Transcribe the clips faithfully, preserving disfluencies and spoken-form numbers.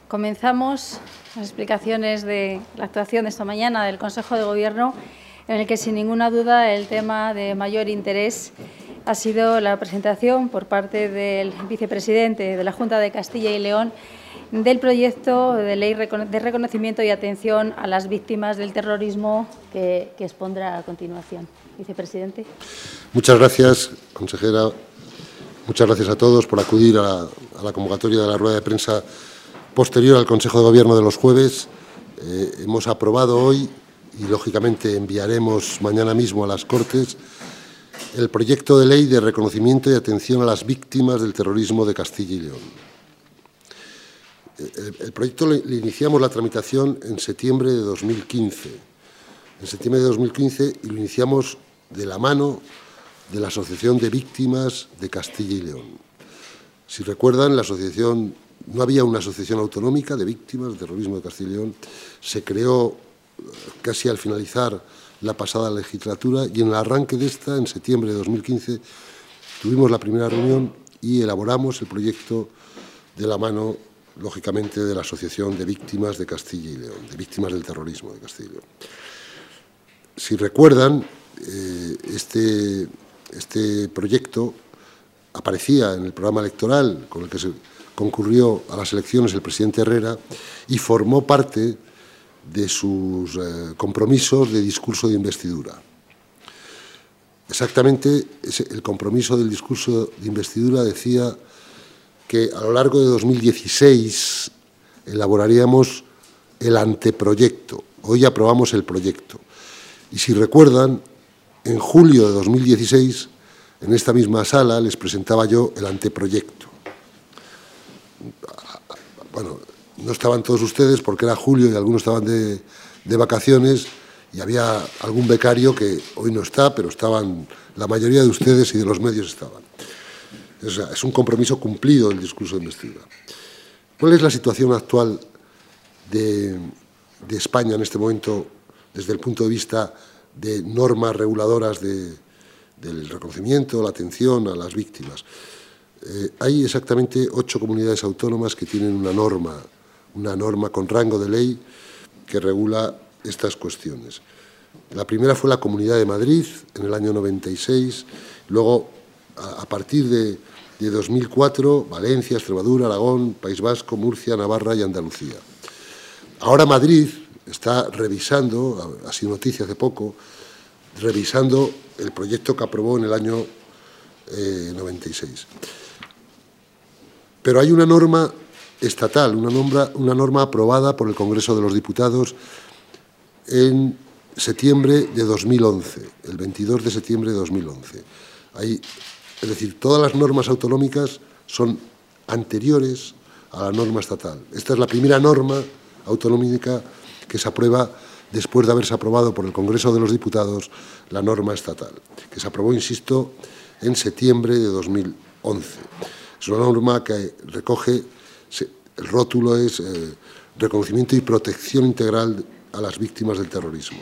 Comenzamos las explicaciones de la actuación de esta mañana del Consejo de Gobierno, en el que, sin ninguna duda, el tema de mayor interés ha sido la presentación por parte del vicepresidente de la Junta de Castilla y León del proyecto de ley de reconocimiento y atención a las víctimas del terrorismo que, que expondrá a continuación. Vicepresidente. Muchas gracias, consejera. Muchas gracias a todos por acudir a la, a la convocatoria de la rueda de prensa posterior al Consejo de Gobierno de los jueves. Eh, hemos aprobado hoy y, lógicamente, enviaremos mañana mismo a las Cortes el proyecto de ley de reconocimiento y atención a las víctimas del terrorismo de Castilla y León. El, el proyecto le, le iniciamos la tramitación en septiembre de dos mil quince. En septiembre de dos mil quince y lo iniciamos de la mano de la Asociación de Víctimas de Castilla y León. Si recuerdan, la asociación, no había una asociación autonómica de víctimas del terrorismo de Castilla y León. Se creó casi al finalizar la pasada legislatura y en el arranque de esta, en septiembre de dos mil quince, tuvimos la primera reunión y elaboramos el proyecto de la mano, lógicamente, de la Asociación de Víctimas de Castilla y León, de víctimas del terrorismo de Castilla y León. Si recuerdan, eh, este, este proyecto aparecía en el programa electoral con el que se concurrió a las elecciones el presidente Herrera y formó parte de sus eh, compromisos de discurso de investidura. Exactamente, ese, el compromiso del discurso de investidura decía que a lo largo de dos mil dieciséis elaboraríamos el anteproyecto. Hoy aprobamos el proyecto. Y si recuerdan, en julio de dos mil dieciséis, en esta misma sala, les presentaba yo el anteproyecto. Bueno, no estaban todos ustedes porque era julio y algunos estaban de, de vacaciones y había algún becario que hoy no está, pero estaban, la mayoría de ustedes y de los medios estaban. O sea, es un compromiso cumplido del discurso de investidura. ¿Cuál es la situación actual de, de España en este momento desde el punto de vista de normas reguladoras de, del reconocimiento, la atención a las víctimas? Eh, hay exactamente ocho comunidades autónomas que tienen una norma, una norma con rango de ley que regula estas cuestiones. La primera fue la Comunidad de Madrid en el año noventa y seis, luego a, a partir de, de dos mil cuatro, Valencia, Extremadura, Aragón, País Vasco, Murcia, Navarra y Andalucía. Ahora Madrid está revisando, ha sido noticia hace poco, revisando el proyecto que aprobó en el año eh, noventa y seis. Pero hay una norma estatal, una norma, una norma aprobada por el Congreso de los Diputados en septiembre de dos mil once, el veintidós de septiembre de dos mil once. Hay, es decir, todas las normas autonómicas son anteriores a la norma estatal. Esta es la primera norma autonómica que se aprueba después de haberse aprobado por el Congreso de los Diputados la norma estatal, que se aprobó, insisto, en septiembre de dos mil once. Es una norma que recoge, el rótulo es eh, reconocimiento y protección integral a las víctimas del terrorismo.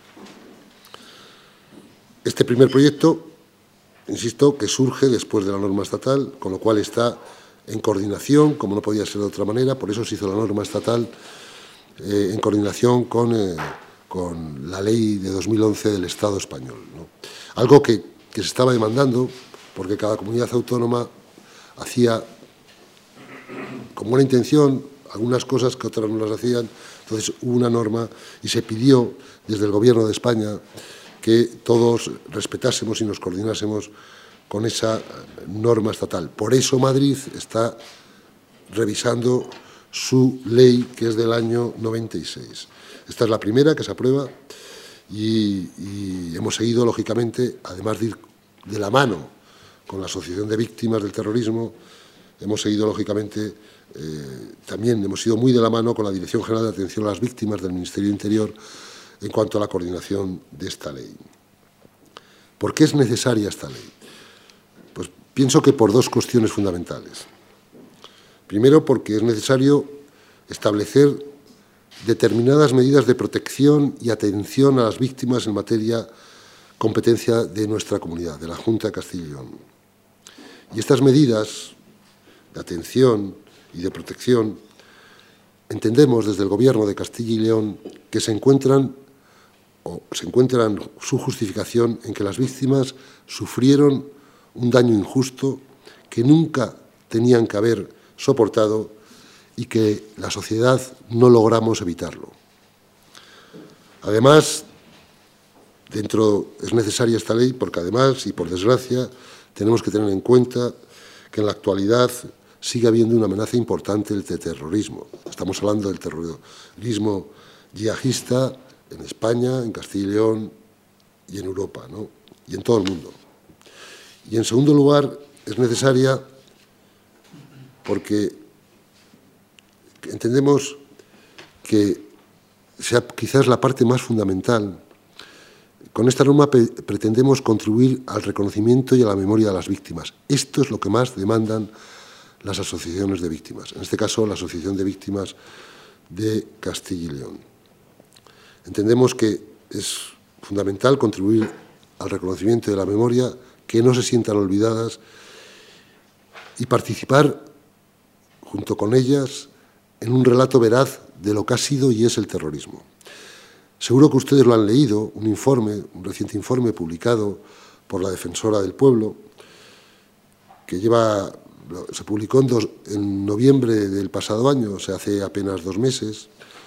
Este primer proyecto, insisto, que surge después de la norma estatal, con lo cual está en coordinación, como no podía ser de otra manera, por eso se hizo la norma estatal, eh, en coordinación con, eh, con la ley de dos mil once del Estado español, ¿no? Algo que, que se estaba demandando, porque cada comunidad autónoma hacía con buena intención algunas cosas que otras no las hacían. Entonces hubo una norma y se pidió desde el Gobierno de España que todos respetásemos y nos coordinásemos con esa norma estatal. Por eso Madrid está revisando su ley, que es del año noventa y seis. Esta es la primera que se aprueba y, y hemos seguido, lógicamente, además de ir de la mano con la Asociación de Víctimas del Terrorismo, hemos seguido, lógicamente, eh, también hemos ido muy de la mano con la Dirección General de Atención a las Víctimas del Ministerio de Interior en cuanto a la coordinación de esta ley. ¿Por qué es necesaria esta ley? Pues pienso que por dos cuestiones fundamentales. Primero, porque es necesario establecer determinadas medidas de protección y atención a las víctimas en materia competencia de nuestra comunidad, de la Junta de Castilla y León. Y estas medidas de atención y de protección entendemos desde el Gobierno de Castilla y León que se encuentran o se encuentran su justificación en que las víctimas sufrieron un daño injusto que nunca tenían que haber soportado y que la sociedad no logramos evitarlo. Además, dentro es necesaria esta ley porque además, y por desgracia, tenemos que tener en cuenta que en la actualidad sigue habiendo una amenaza importante del terrorismo. Estamos hablando del terrorismo yihadista en España, en Castilla y León y en Europa, ¿no? Y en todo el mundo. Y en segundo lugar, es necesaria porque entendemos que sea quizás la parte más fundamental. Con esta norma pretendemos contribuir al reconocimiento y a la memoria de las víctimas. Esto es lo que más demandan las asociaciones de víctimas, en este caso la Asociación de Víctimas de Castilla y León. Entendemos que es fundamental contribuir al reconocimiento de la memoria, que no se sientan olvidadas y participar junto con ellas en un relato veraz de lo que ha sido y es el terrorismo. Seguro que ustedes lo han leído, un informe, un reciente informe publicado por la Defensora del Pueblo, que lleva, se publicó en, dos, en noviembre del pasado año, o sea, hace apenas dos meses.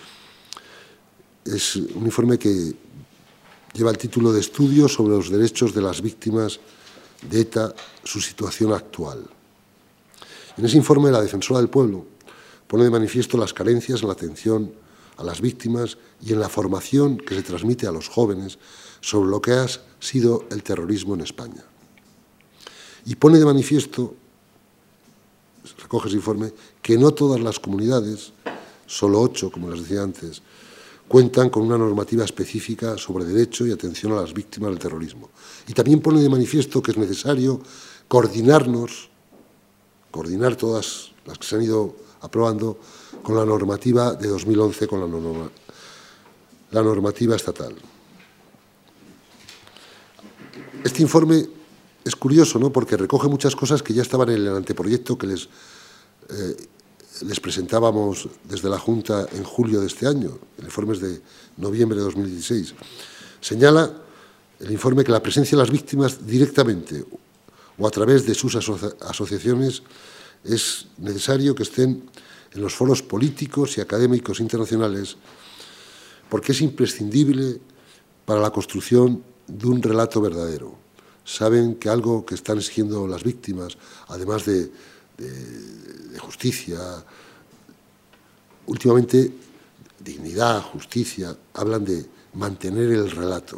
Es un informe que lleva el título de Estudio sobre los derechos de las víctimas de ETA, su situación actual. En ese informe, la Defensora del Pueblo pone de manifiesto las carencias en la atención a las víctimas y en la formación que se transmite a los jóvenes sobre lo que ha sido el terrorismo en España. Y pone de manifiesto, recoge ese informe, que no todas las comunidades, solo ocho, como les decía antes, cuentan con una normativa específica sobre derecho y atención a las víctimas del terrorismo. Y también pone de manifiesto que es necesario coordinarnos, coordinar todas las que se han ido aprobando con la normativa de dos mil once, con la, norma, la normativa estatal. Este informe es curioso, ¿no?, porque recoge muchas cosas que ya estaban en el anteproyecto que les, eh, les presentábamos desde la Junta en julio de este año. El informe es de noviembre de dos mil dieciséis. Señala el informe que la presencia de las víctimas directamente o a través de sus asocia asociaciones es necesario que estén en los foros políticos y académicos internacionales porque es imprescindible para la construcción de un relato verdadero. Saben que algo que están exigiendo las víctimas, además de, de, de justicia, últimamente dignidad, justicia, hablan de mantener el relato,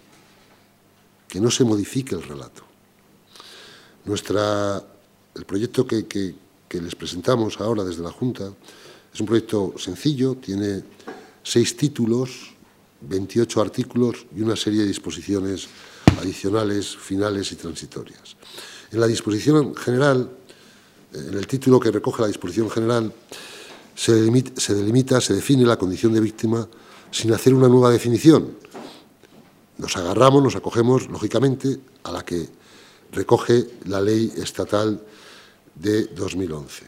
que no se modifique el relato. Nuestra, el proyecto que, que, que les presentamos ahora desde la Junta es un proyecto sencillo, tiene seis títulos, veintiocho artículos y una serie de disposiciones adicionales, finales y transitorias. En la disposición general, en el título que recoge la disposición general, se delimita, se delimita, se define la condición de víctima sin hacer una nueva definición. Nos agarramos, nos acogemos, lógicamente, a la que recoge la ley estatal de dos mil once.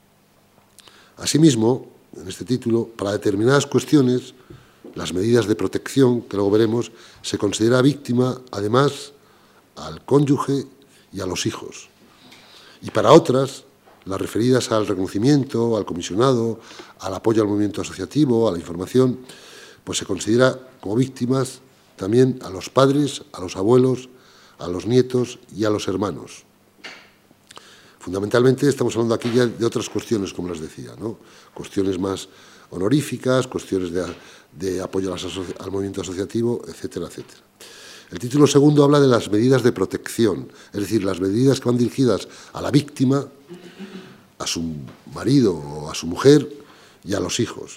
Asimismo, en este título, para determinadas cuestiones, las medidas de protección, que luego veremos, se considera víctima, además, al cónyuge y a los hijos. Y para otras, las referidas al reconocimiento, al comisionado, al apoyo al movimiento asociativo, a la información, pues se considera como víctimas también a los padres, a los abuelos, a los nietos y a los hermanos. Fundamentalmente estamos hablando aquí ya de otras cuestiones, como les decía, ¿no? Cuestiones más honoríficas, cuestiones de, de apoyo al movimiento asociativo, etcétera, etcétera. El título segundo habla de las medidas de protección, es decir, las medidas que van dirigidas a la víctima, a su marido o a su mujer y a los hijos.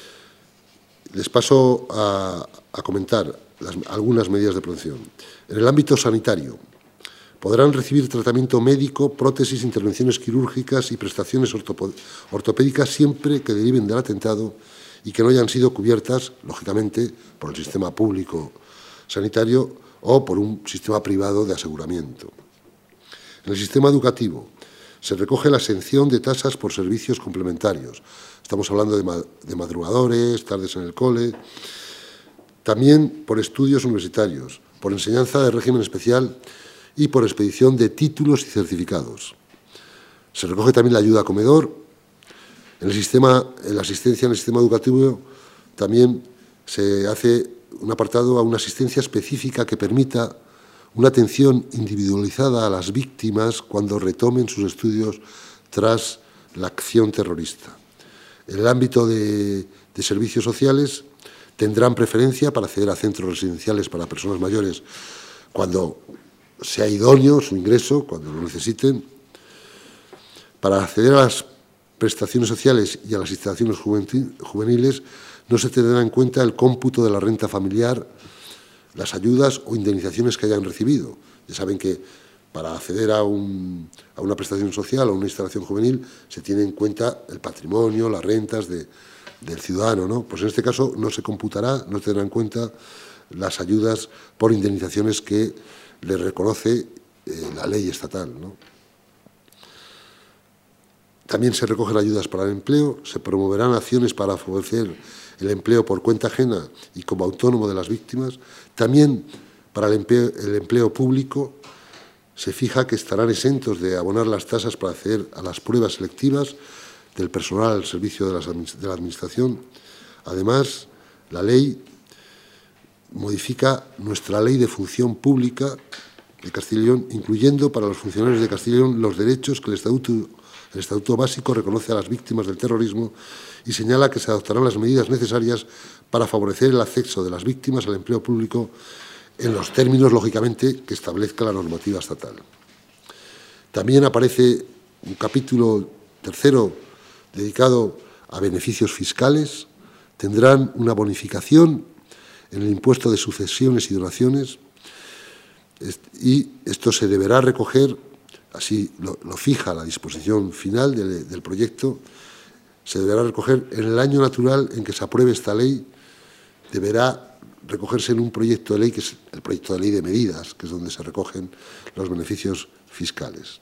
Les paso a, a comentar las, algunas medidas de protección. En el ámbito sanitario, podrán recibir tratamiento médico, prótesis, intervenciones quirúrgicas y prestaciones ortopédicas siempre que deriven del atentado y que no hayan sido cubiertas, lógicamente, por el sistema público sanitario o por un sistema privado de aseguramiento. En el sistema educativo, Se recoge la exención de tasas por servicios complementarios. Estamos hablando de, ma de madrugadores, tardes en el cole, también por estudios universitarios, por enseñanza de régimen especial y por expedición de títulos y certificados. Se recoge también la ayuda a comedor. En el sistema, en la asistencia en el sistema educativo también se hace un apartado a una asistencia específica que permita una atención individualizada a las víctimas cuando retomen sus estudios tras la acción terrorista. En el ámbito de, de servicios sociales tendrán preferencia para acceder a centros residenciales para personas mayores cuando sea idóneo su ingreso, cuando lo necesiten. Para acceder a las prestaciones sociales y a las instalaciones juveniles no se tendrá en cuenta el cómputo de la renta familiar, las ayudas o indemnizaciones que hayan recibido. Ya saben que para acceder a, un, a una prestación social o una instalación juvenil se tiene en cuenta el patrimonio, las rentas de, del ciudadano, ¿no? Pues en este caso no se computará, no tendrá en cuenta las ayudas por indemnizaciones que le reconoce eh, la ley estatal, ¿no? También se recogen ayudas para el empleo, se promoverán acciones para favorecer el empleo por cuenta ajena y como autónomo de las víctimas. También para el empleo, el empleo público se fija que estarán exentos de abonar las tasas para acceder a las pruebas selectivas del personal al servicio de, las, de la Administración. Además, la ley modifica nuestra ley de función pública de Castilla y León, incluyendo para los funcionarios de Castilla y León los derechos que el Estatuto, el Estatuto Básico reconoce a las víctimas del terrorismo y señala que se adoptarán las medidas necesarias para favorecer el acceso de las víctimas al empleo público en los términos, lógicamente, que establezca la normativa estatal. También aparece un capítulo tercero dedicado a beneficios fiscales. Tendrán una bonificación en el impuesto de sucesiones y donaciones y esto se deberá recoger, así lo, lo fija la disposición final del, del proyecto, se deberá recoger en el año natural en que se apruebe esta ley, deberá recogerse en un proyecto de ley, que es el proyecto de ley de medidas, que es donde se recogen los beneficios fiscales.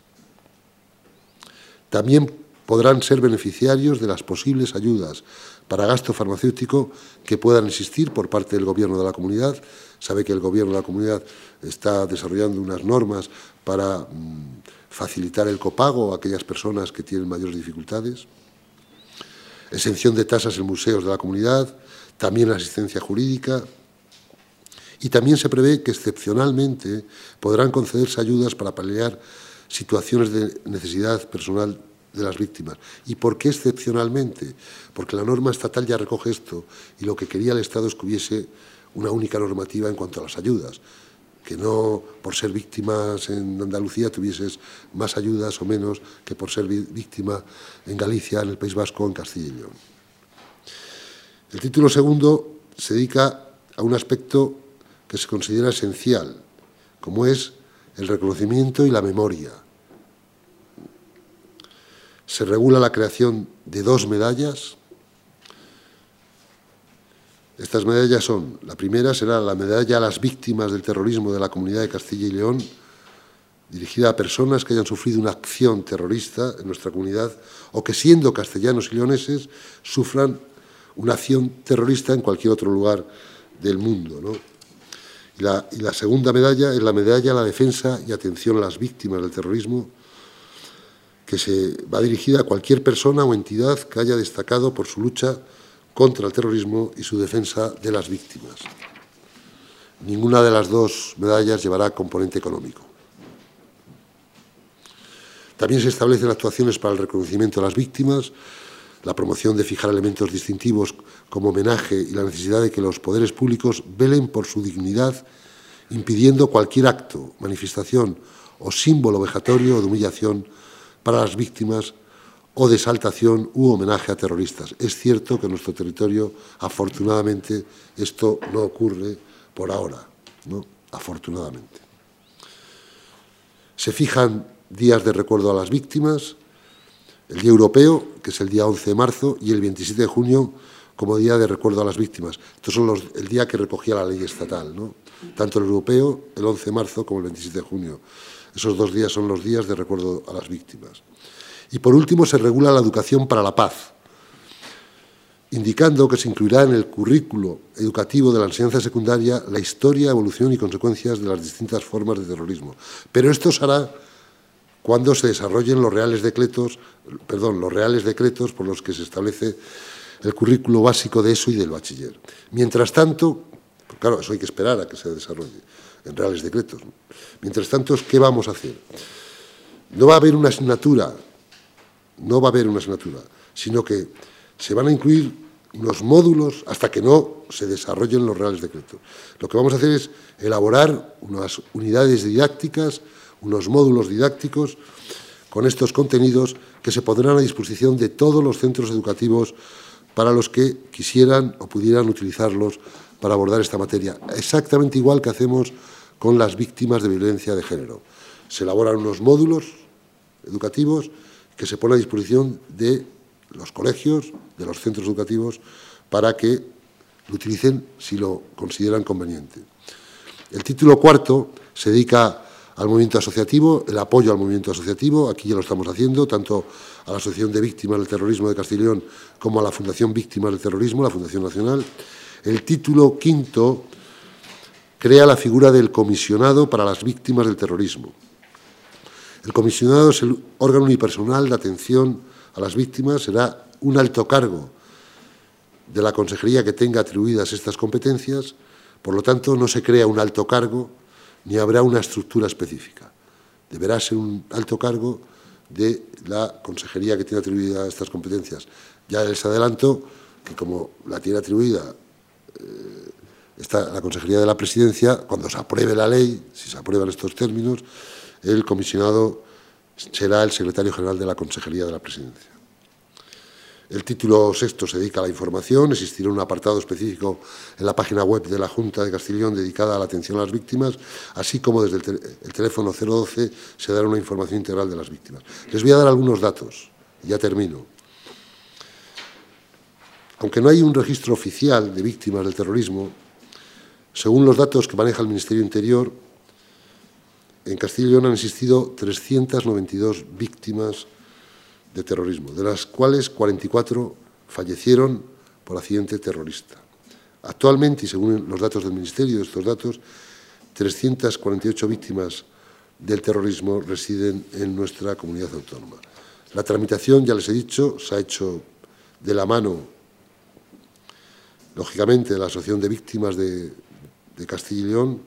También podrán ser beneficiarios de las posibles ayudas para gasto farmacéutico que puedan existir por parte del Gobierno de la Comunidad. Sabe que el Gobierno de la Comunidad está desarrollando unas normas para mmm, facilitar el copago a aquellas personas que tienen mayores dificultades. Exención de tasas en museos de la comunidad, también asistencia jurídica. Y también se prevé que excepcionalmente podrán concederse ayudas para paliar situaciones de necesidad personal de las víctimas. ¿Y por qué excepcionalmente? Porque la norma estatal ya recoge esto y lo que quería el Estado es que hubiese una única normativa en cuanto a las ayudas, que no por ser víctimas en Andalucía tuvieses más ayudas o menos que por ser víctima en Galicia, en el País Vasco o en Castilla y León. El título segundo se dedica a un aspecto que se considera esencial, como es el reconocimiento y la memoria. Se regula la creación de dos medallas. Estas medallas son, la primera será la medalla a las víctimas del terrorismo de la Comunidad de Castilla y León, dirigida a personas que hayan sufrido una acción terrorista en nuestra comunidad o que, siendo castellanos y leoneses, sufran una acción terrorista en cualquier otro lugar del mundo, ¿no? Y la, y la segunda medalla es la medalla a la defensa y atención a las víctimas del terrorismo, que se va dirigida a cualquier persona o entidad que haya destacado por su lucha contra el terrorismo y su defensa de las víctimas. Ninguna de las dos medallas llevará componente económico. También se establecen actuaciones para el reconocimiento de las víctimas, la promoción de fijar elementos distintivos como homenaje y la necesidad de que los poderes públicos velen por su dignidad, impidiendo cualquier acto, manifestación o símbolo vejatorio o de humillación para las víctimas o de exaltación u homenaje a terroristas. Es cierto que en nuestro territorio, afortunadamente, esto no ocurre por ahora, ¿no? Afortunadamente. Se fijan días de recuerdo a las víctimas, el Día Europeo, que es el día once de marzo, y el veintisiete de junio como Día de Recuerdo a las Víctimas. Estos son los, el día que recogía la ley estatal, ¿no? Tanto el europeo, el once de marzo, como el veintisiete de junio. Esos dos días son los días de recuerdo a las víctimas. Y por último, se regula la educación para la paz, indicando que se incluirá en el currículo educativo de la enseñanza secundaria la historia, evolución y consecuencias de las distintas formas de terrorismo. Pero esto se hará cuando se desarrollen los reales decretos, perdón, los reales decretos por los que se establece el currículo básico de eso y del bachiller. Mientras tanto, claro, eso hay que esperar a que se desarrolle en reales decretos. Mientras tanto, ¿qué vamos a hacer? No va a haber una asignatura, no va a haber una asignatura, sino que se van a incluir unos módulos hasta que no se desarrollen los reales decretos. Lo que vamos a hacer es elaborar unas unidades didácticas, unos módulos didácticos con estos contenidos que se pondrán a disposición de todos los centros educativos para los que quisieran o pudieran utilizarlos para abordar esta materia. Exactamente igual que hacemos con las víctimas de violencia de género. Se elaboran unos módulos educativos que se ponen a disposición de los colegios, de los centros educativos, para que lo utilicen si lo consideran conveniente. El título cuarto se dedica al movimiento asociativo, el apoyo al movimiento asociativo. Aquí ya lo estamos haciendo, tanto a la Asociación de Víctimas del Terrorismo de Castilla y León como a la Fundación Víctimas del Terrorismo, la Fundación Nacional. El título quinto crea la figura del comisionado para las víctimas del terrorismo. El comisionado es el órgano unipersonal de atención a las víctimas, será un alto cargo de la consejería que tenga atribuidas estas competencias, por lo tanto no se crea un alto cargo ni habrá una estructura específica. Deberá ser un alto cargo de la consejería que tiene atribuidas estas competencias. Ya les adelanto que como la tiene atribuida eh, está la Consejería de la Presidencia, cuando se apruebe la ley, si se aprueban estos términos, el comisionado será el secretario general de la Consejería de la Presidencia. El título sexto se dedica a la información. Existirá un apartado específico en la página web de la Junta de Castilla y León dedicada a la atención a las víctimas, así como desde el, tel el teléfono cero doce se dará una información integral de las víctimas. Les voy a dar algunos datos, y ya termino. Aunque no hay un registro oficial de víctimas del terrorismo, según los datos que maneja el Ministerio Interior, en Castilla y León han existido trescientas noventa y dos víctimas de terrorismo, de las cuales cuarenta y cuatro fallecieron por accidente terrorista. Actualmente, y según los datos del Ministerio, estos datos, trescientas cuarenta y ocho víctimas del terrorismo residen en nuestra comunidad autónoma. La tramitación, ya les he dicho, se ha hecho de la mano, lógicamente, de la Asociación de Víctimas de, de Castilla y León.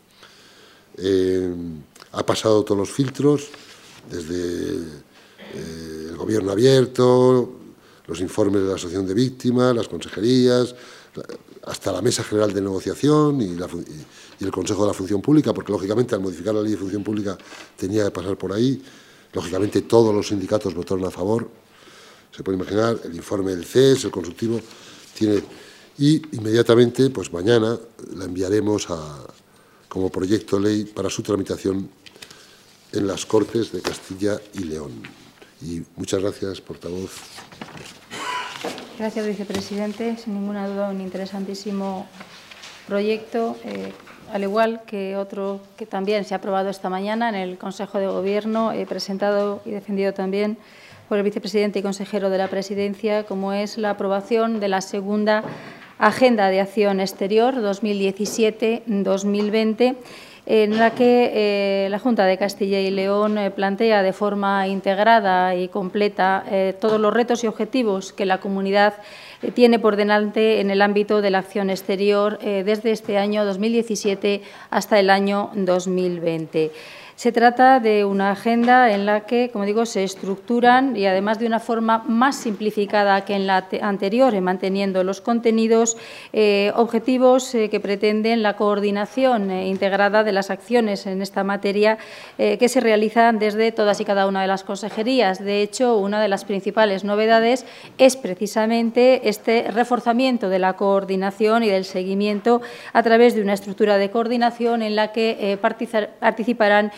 Eh, ha pasado todos los filtros, desde Eh, el Gobierno abierto, los informes de la Asociación de Víctimas, las consejerías, hasta la Mesa General de Negociación y, la, y, y el Consejo de la Función Pública, porque lógicamente al modificar la Ley de Función Pública tenía que pasar por ahí. Lógicamente todos los sindicatos votaron a favor. Se puede imaginar, el informe del C E S, el consultivo, tiene... Y inmediatamente, pues mañana, la enviaremos a, como proyecto de ley para su tramitación en las Cortes de Castilla y León. Y muchas gracias, portavoz. Gracias, vicepresidente. Sin ninguna duda, un interesantísimo proyecto, eh, al igual que otro que también se ha aprobado esta mañana en el Consejo de Gobierno, eh, presentado y defendido también por el vicepresidente y consejero de la Presidencia, como es la aprobación de la segunda Agenda de Acción Exterior dos mil diecisiete dos mil veinte, en la que eh, la Junta de Castilla y León eh, plantea de forma integrada y completa eh, todos los retos y objetivos que la comunidad eh, tiene por delante en el ámbito de la acción exterior eh, desde este año dos mil diecisiete hasta el año dos mil veinte. Se trata de una agenda en la que, como digo, se estructuran y además de una forma más simplificada que en la anterior, manteniendo los contenidos, eh, objetivos eh, que pretenden la coordinación eh, integrada de las acciones en esta materia eh, que se realizan desde todas y cada una de las consejerías. De hecho, una de las principales novedades es precisamente este reforzamiento de la coordinación y del seguimiento a través de una estructura de coordinación en la que eh, participarán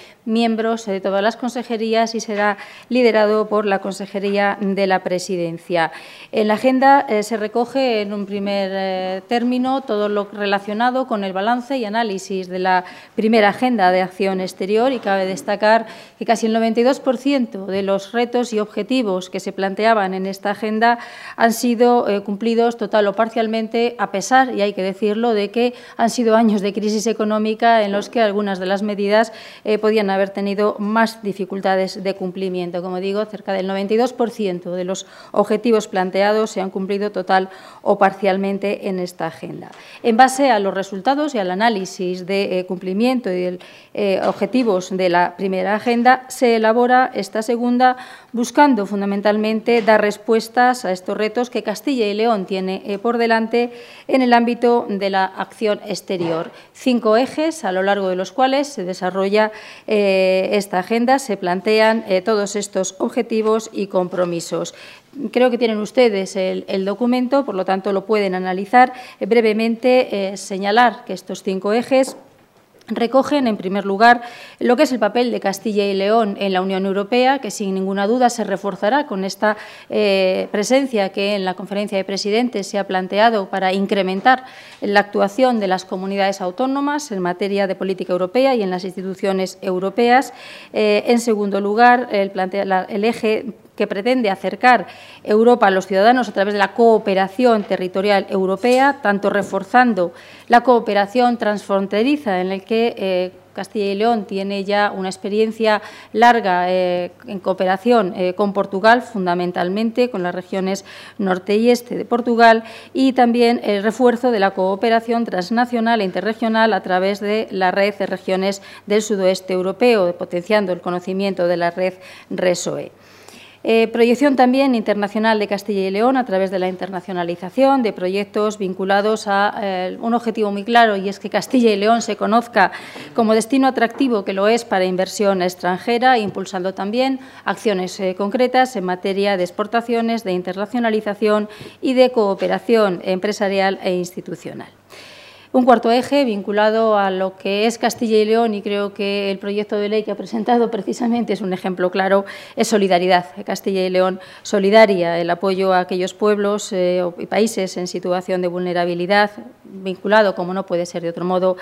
miembros de todas las consejerías y será liderado por la Consejería de la Presidencia. En la agenda eh, se recoge en un primer eh, término todo lo relacionado con el balance y análisis de la primera Agenda de Acción Exterior, y cabe destacar que casi el noventa y dos por ciento de los retos y objetivos que se planteaban en esta agenda han sido eh, cumplidos total o parcialmente, a pesar, y hay que decirlo, de que han sido años de crisis económica en los que algunas de las medidas eh, podían haber tenido más dificultades de cumplimiento. Como digo, cerca del noventa y dos por ciento de los objetivos planteados se han cumplido total o parcialmente en esta agenda. En base a los resultados y al análisis de eh, cumplimiento y de eh, objetivos de la primera agenda, se elabora esta segunda, buscando fundamentalmente dar respuestas a estos retos que Castilla y León tiene eh, por delante en el ámbito de la acción exterior. Cinco ejes a lo largo de los cuales se desarrolla eh, esta agenda, se plantean eh, todos estos objetivos y compromisos. Creo que tienen ustedes el, el documento, por lo tanto lo pueden analizar. Eh, brevemente eh, señalar que estos cinco ejes recogen, en primer lugar, lo que es el papel de Castilla y León en la Unión Europea, que sin ninguna duda se reforzará con esta eh, presencia que en la Conferencia de Presidentes se ha planteado para incrementar la actuación de las comunidades autónomas en materia de política europea y en las instituciones europeas. Eh, en segundo lugar, el, plantea, la, el eje que pretende acercar Europa a los ciudadanos a través de la cooperación territorial europea, tanto reforzando la cooperación transfronteriza, en la que eh, Castilla y León tiene ya una experiencia larga eh, en cooperación eh, con Portugal, fundamentalmente con las regiones norte y este de Portugal, y también el refuerzo de la cooperación transnacional e interregional a través de la red de regiones del sudoeste europeo, potenciando el conocimiento de la red RESOE. Eh, proyección también internacional de Castilla y León a través de la internacionalización de proyectos vinculados a eh, un objetivo muy claro, y es que Castilla y León se conozca como destino atractivo que lo es para inversión extranjera, impulsando también acciones eh, concretas en materia de exportaciones, de internacionalización y de cooperación empresarial e institucional. Un cuarto eje vinculado a lo que es Castilla y León, y creo que el proyecto de ley que ha presentado precisamente es un ejemplo claro, es solidaridad. Castilla y León solidaria, el apoyo a aquellos pueblos eh, y países en situación de vulnerabilidad, vinculado, como no puede ser de otro modo,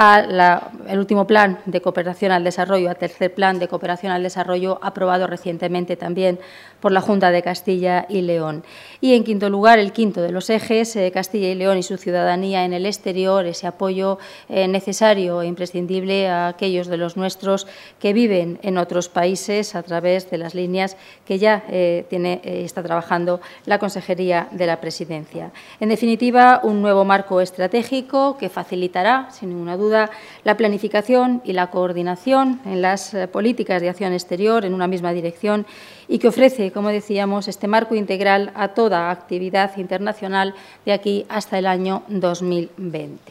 al último plan de cooperación al desarrollo, al tercer plan de cooperación al desarrollo aprobado recientemente también por la Junta de Castilla y León. Y, en quinto lugar, el quinto de los ejes, eh, Castilla y León y su ciudadanía en el exterior, ese apoyo eh, necesario e imprescindible a aquellos de los nuestros que viven en otros países a través de las líneas que ya eh, tiene, eh, está trabajando la Consejería de la Presidencia. En definitiva, un nuevo marco estratégico que facilitará, sin ninguna duda, la planificación y la coordinación en las eh, políticas de acción exterior en una misma dirección, y que ofrece, como decíamos, este marco integral a toda actividad internacional de aquí hasta el año dos mil veinte.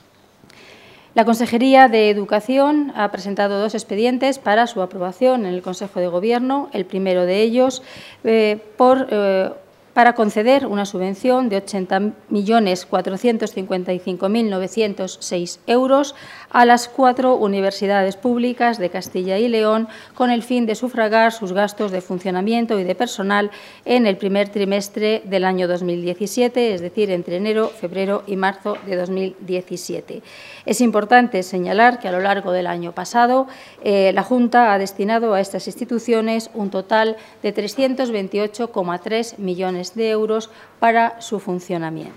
La Consejería de Educación ha presentado dos expedientes para su aprobación en el Consejo de Gobierno. El primero de ellos eh, por, eh, para conceder una subvención de ochenta millones cuatrocientos cincuenta y cinco mil novecientos seis euros a las cuatro universidades públicas de Castilla y León, con el fin de sufragar sus gastos de funcionamiento y de personal en el primer trimestre del año dos mil diecisiete, es decir, entre enero, febrero y marzo de dos mil diecisiete. Es importante señalar que a lo largo del año pasado eh, la Junta ha destinado a estas instituciones un total de trescientos veintiocho coma tres millones de euros para su funcionamiento.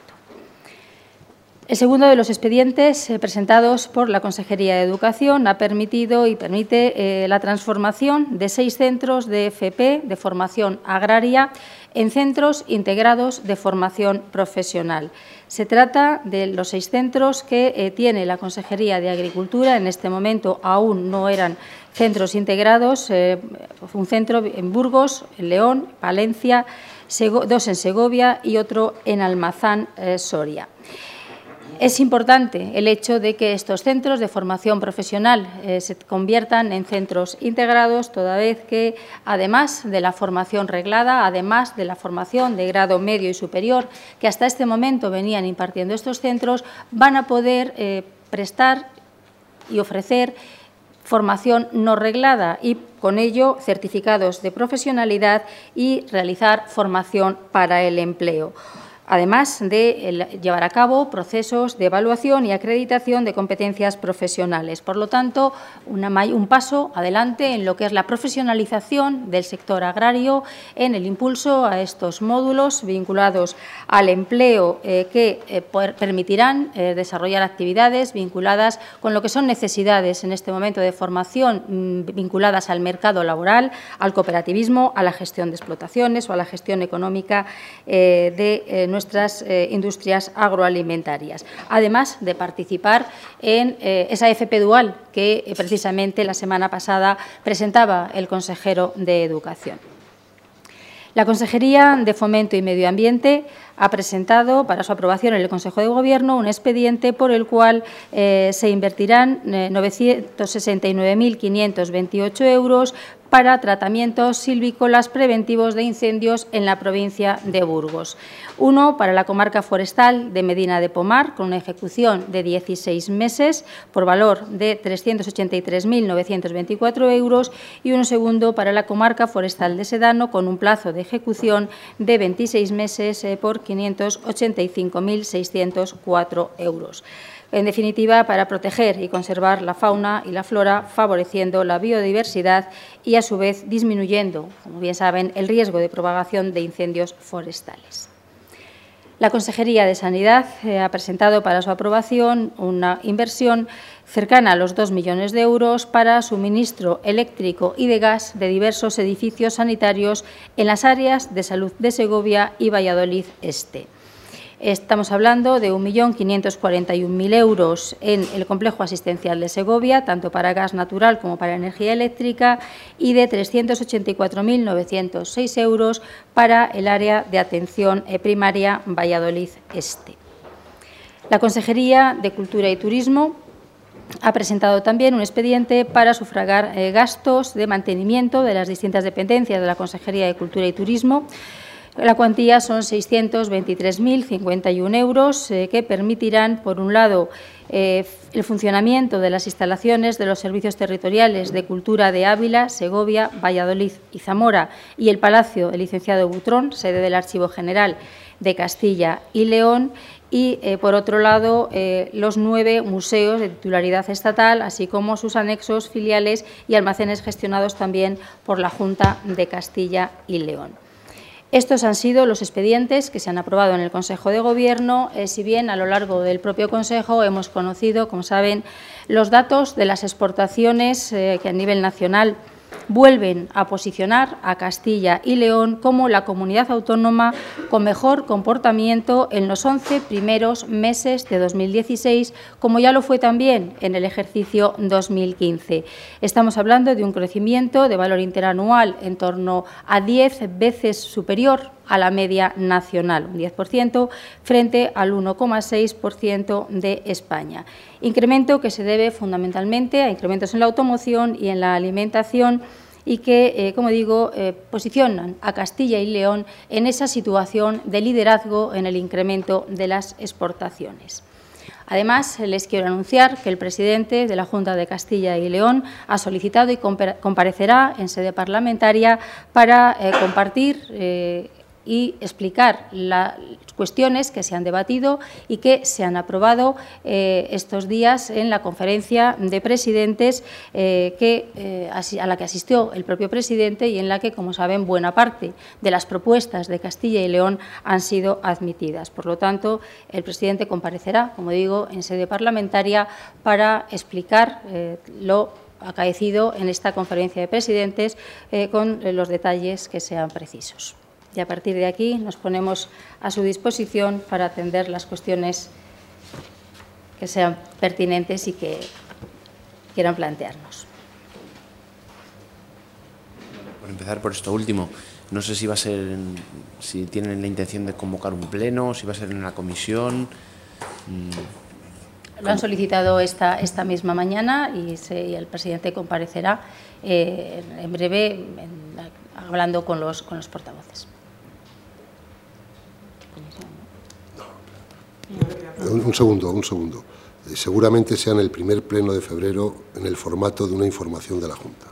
El segundo de los expedientes eh, presentados por la Consejería de Educación ha permitido y permite eh, la transformación de seis centros de F P de formación agraria en centros integrados de formación profesional. Se trata de los seis centros que eh, tiene la Consejería de Agricultura. En este momento aún no eran centros integrados, eh, un centro en Burgos, en León, Palencia, Sego, dos en Segovia y otro en Almazán, eh, Soria. Es importante el hecho de que estos centros de formación profesional eh, se conviertan en centros integrados, toda vez que, además de la formación reglada, además de la formación de grado medio y superior que hasta este momento venían impartiendo estos centros, van a poder eh, prestar y ofrecer formación no reglada y, con ello, certificados de profesionalidad y realizar formación para el empleo, además de llevar a cabo procesos de evaluación y acreditación de competencias profesionales. Por lo tanto, una, un paso adelante en lo que es la profesionalización del sector agrario, en el impulso a estos módulos vinculados al empleo eh, que eh, permitirán eh, desarrollar actividades vinculadas con lo que son necesidades en este momento de formación mmm, vinculadas al mercado laboral, al cooperativismo, a la gestión de explotaciones o a la gestión económica eh, de eh, nuestras eh, industrias agroalimentarias, además de participar en eh, esa F P dual que eh, precisamente la semana pasada presentaba el consejero de Educación. La Consejería de Fomento y Medio Ambiente ha presentado para su aprobación en el Consejo de Gobierno un expediente por el cual eh, se invertirán eh, novecientos sesenta y nueve mil quinientos veintiocho euros para tratamientos silvícolas preventivos de incendios en la provincia de Burgos. Uno para la comarca forestal de Medina de Pomar, con una ejecución de dieciséis meses por valor de trescientos ochenta y tres mil novecientos veinticuatro euros, y uno segundo para la comarca forestal de Sedano, con un plazo de ejecución de veintiséis meses eh, por quinientos ochenta y cinco mil seiscientos cuatro euros. En definitiva, para proteger y conservar la fauna y la flora, favoreciendo la biodiversidad y, a su vez, disminuyendo, como bien saben, el riesgo de propagación de incendios forestales. La Consejería de Sanidad eh, ha presentado para su aprobación una inversión cercana a los dos millones de euros para suministro eléctrico y de gas de diversos edificios sanitarios en las áreas de salud de Segovia y Valladolid Este. Estamos hablando de un millón quinientos cuarenta y un mil euros en el complejo asistencial de Segovia, tanto para gas natural como para energía eléctrica, y de trescientos ochenta y cuatro mil novecientos seis euros para el área de atención primaria Valladolid Este. La Consejería de Cultura y Turismo ha presentado también un expediente para sufragar eh, gastos de mantenimiento de las distintas dependencias de la Consejería de Cultura y Turismo. La cuantía son seiscientos veintitrés mil cincuenta y un euros eh, que permitirán, por un lado, eh, el funcionamiento de las instalaciones de los servicios territoriales de cultura de Ávila, Segovia, Valladolid y Zamora, y el Palacio del Licenciado Butrón, sede del Archivo General de Castilla y León, y, eh, por otro lado, eh, los nueve museos de titularidad estatal, así como sus anexos, filiales y almacenes gestionados también por la Junta de Castilla y León. Estos han sido los expedientes que se han aprobado en el Consejo de Gobierno, eh, si bien a lo largo del propio Consejo hemos conocido, como saben, los datos de las exportaciones eh, que a nivel nacional vuelven a posicionar a Castilla y León como la comunidad autónoma con mejor comportamiento en los once primeros meses de dos mil dieciséis, como ya lo fue también en el ejercicio dos mil quince. Estamos hablando de un crecimiento de valor interanual en torno a diez veces superior a la media nacional, un diez por ciento, frente al uno coma seis por ciento de España. Incremento que se debe fundamentalmente a incrementos en la automoción y en la alimentación, y que, eh, como digo, eh, posicionan a Castilla y León en esa situación de liderazgo en el incremento de las exportaciones. Además, les quiero anunciar que el presidente de la Junta de Castilla y León ha solicitado y comparecerá en sede parlamentaria para eh, compartir eh, y explicar las cuestiones que se han debatido y que se han aprobado eh, estos días en la conferencia de presidentes eh, que, eh, a la que asistió el propio presidente, y en la que, como saben, buena parte de las propuestas de Castilla y León han sido admitidas. Por lo tanto, el presidente comparecerá, como digo, en sede parlamentaria para explicar eh, lo acaecido en esta conferencia de presidentes eh, con los detalles que sean precisos. Y a partir de aquí nos ponemos a su disposición para atender las cuestiones que sean pertinentes y que quieran plantearnos. Por empezar por esto último, no sé si va a ser, en, si tienen la intención de convocar un pleno, si va a ser en la comisión. Lo han solicitado esta, esta misma mañana y, se, y el presidente comparecerá eh, en breve en, hablando con los, con los portavoces. Un, un segundo, un segundo. eh, seguramente sea en el primer pleno de febrero en el formato de una información de la Junta.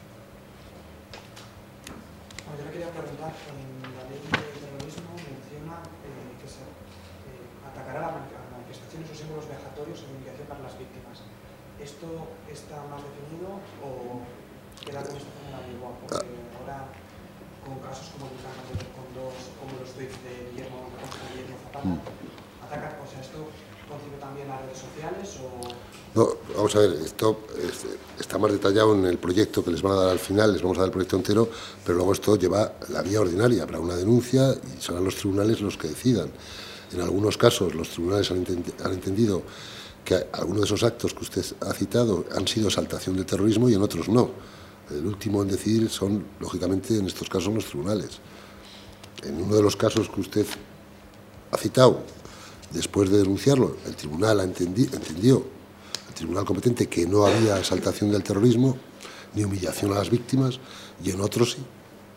Bueno, yo le quería preguntar, en la ley de terrorismo menciona eh, que se eh, atacará a manifestaciones o símbolos vejatorios en humillación para las víctimas. ¿Esto está más definido o queda con esta fórmula ambigua? Porque ahora, con casos como el de Cama con dos, como los tweets de Guillermo, Guillermo Zapata, atacan, o sea, ¿esto concibe también las redes sociales o...? No, vamos a ver, esto es, está más detallado en el proyecto que les van a dar al final, les vamos a dar el proyecto entero, pero luego esto lleva la vía ordinaria, habrá una denuncia y serán los tribunales los que decidan. En algunos casos los tribunales han, entendi han entendido que algunos de esos actos que usted ha citado han sido exaltación de terrorismo y en otros no. El último en decidir son, lógicamente, en estos casos los tribunales. En uno de los casos que usted ha citado, después de denunciarlo, el tribunal entendi entendió, el tribunal competente, que no había exaltación del terrorismo ni humillación a las víctimas, y en otros sí.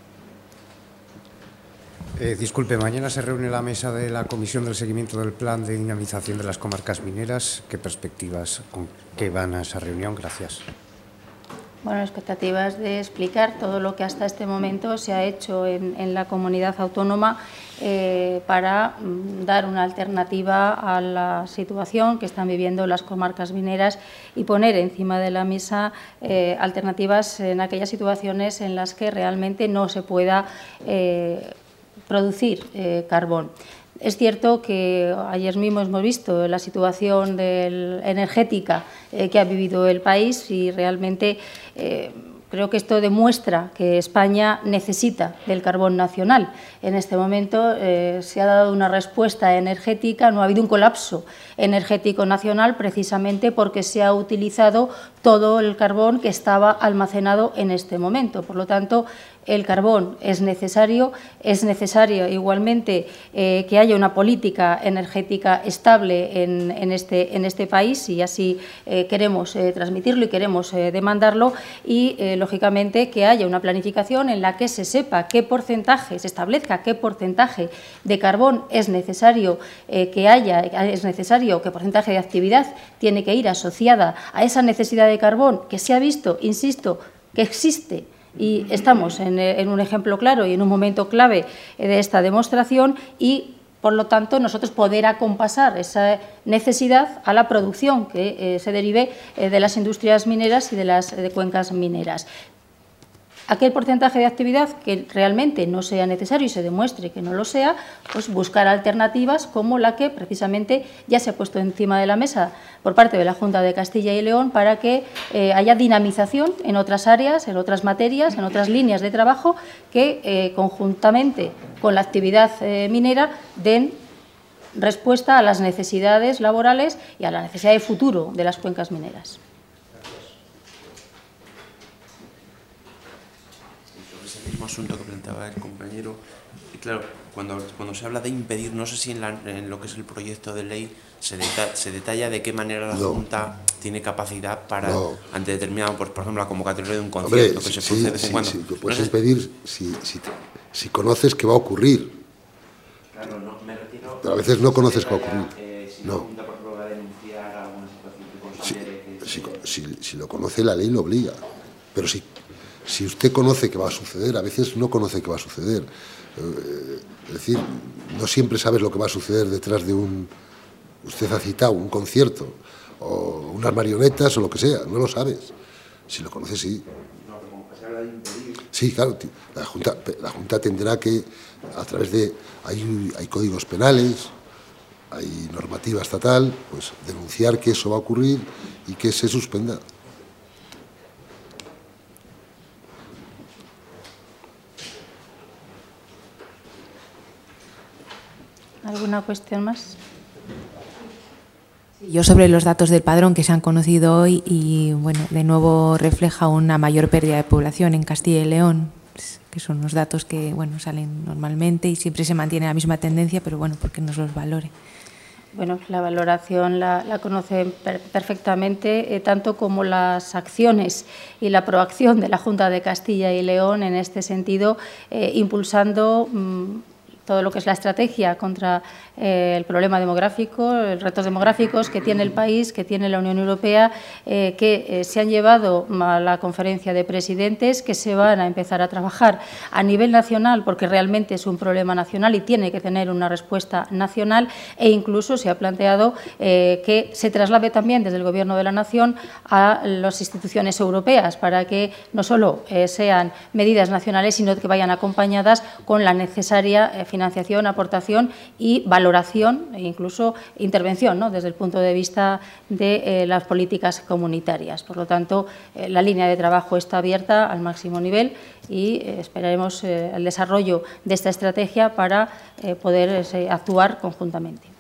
Eh, disculpe, mañana se reúne la mesa de la Comisión del Seguimiento del Plan de Dinamización de las Comarcas Mineras. ¿Qué perspectivas, con qué van a esa reunión? Gracias. Bueno, expectativas de explicar todo lo que hasta este momento se ha hecho en, en la comunidad autónoma eh, para mm, dar una alternativa a la situación que están viviendo las comarcas mineras y poner encima de la mesa eh, alternativas en aquellas situaciones en las que realmente no se pueda eh, producir eh, carbón. Es cierto que ayer mismo hemos visto la situación del, energética eh, que ha vivido el país y realmente eh, creo que esto demuestra que España necesita del carbón nacional. En este momento eh, se ha dado una respuesta energética, no ha habido un colapso energético nacional precisamente porque se ha utilizado todo el carbón que estaba almacenado en este momento. Por lo tanto, el carbón es necesario, es necesario igualmente eh, que haya una política energética estable en, en, este, en este país y así eh, queremos eh, transmitirlo y queremos eh, demandarlo y, eh, lógicamente, que haya una planificación en la que se sepa qué porcentaje, se establezca qué porcentaje de carbón es necesario eh, que haya, es necesario, qué porcentaje de actividad tiene que ir asociada a esa necesidad de carbón que se ha visto, insisto, que existe. Y estamos en, en un ejemplo claro y en un momento clave de esta demostración y, por lo tanto, nosotros poder acompasar esa necesidad a la producción que eh, se derive eh, de las industrias mineras y de las de cuencas mineras. Aquel porcentaje de actividad que realmente no sea necesario y se demuestre que no lo sea, pues buscar alternativas como la que precisamente ya se ha puesto encima de la mesa por parte de la Junta de Castilla y León para que eh, haya dinamización en otras áreas, en otras materias, en otras líneas de trabajo que eh, conjuntamente con la actividad eh, minera den respuesta a las necesidades laborales y a la necesidad de futuro de las cuencas mineras. Mismo asunto que planteaba el compañero, y claro, cuando, cuando se habla de impedir, no sé si en, la, en lo que es el proyecto de ley se, deta, se detalla de qué manera la no. Junta tiene capacidad para, no. ante determinado, pues, por ejemplo, la convocatoria de un concierto. Hombre, que sí, se produce de vez sí, en cuando. Sí, lo puedes no sé, impedir si, si, si conoces qué va a ocurrir. Claro, no, me retiro, pero a veces no conoces qué va a ocurrir. Eh, si no. la Junta, por ejemplo, va a denunciar alguna situación que considere que... Si, si, si lo conoce, la ley lo obliga. Pero si Si usted conoce qué va a suceder, a veces no conoce qué va a suceder. Eh, es decir, no siempre sabes lo que va a suceder detrás de un... Usted ha citado un concierto, o unas marionetas, o lo que sea, no lo sabes. Si lo conoce, sí. No, pero como que se habla de impedir. Sí, claro, la Junta, la Junta tendrá que, a través de... Hay, hay códigos penales, hay normativa estatal, pues denunciar que eso va a ocurrir y que se suspenda. ¿Alguna cuestión más? Yo sobre los datos del padrón que se han conocido hoy y, bueno, de nuevo refleja una mayor pérdida de población en Castilla y León, que son los datos que, bueno, salen normalmente y siempre se mantiene la misma tendencia, pero, bueno, porque nos los valore. Bueno, la valoración la, la conocen per perfectamente, eh, tanto como las acciones y la proacción de la Junta de Castilla y León en este sentido, eh, impulsando mmm, todo lo que es la estrategia contra eh, el problema demográfico, los retos demográficos que tiene el país, que tiene la Unión Europea, eh, que eh, se han llevado a la conferencia de presidentes, que se van a empezar a trabajar a nivel nacional, porque realmente es un problema nacional y tiene que tener una respuesta nacional, e incluso se ha planteado eh, que se traslade también desde el Gobierno de la Nación a las instituciones europeas, para que no solo eh, sean medidas nacionales, sino que vayan acompañadas con la necesaria eh, financiación, aportación y valoración e incluso intervención, ¿no?, desde el punto de vista de eh, las políticas comunitarias. Por lo tanto, eh, la línea de trabajo está abierta al máximo nivel y eh, esperaremos eh, el desarrollo de esta estrategia para eh, poder eh, actuar conjuntamente.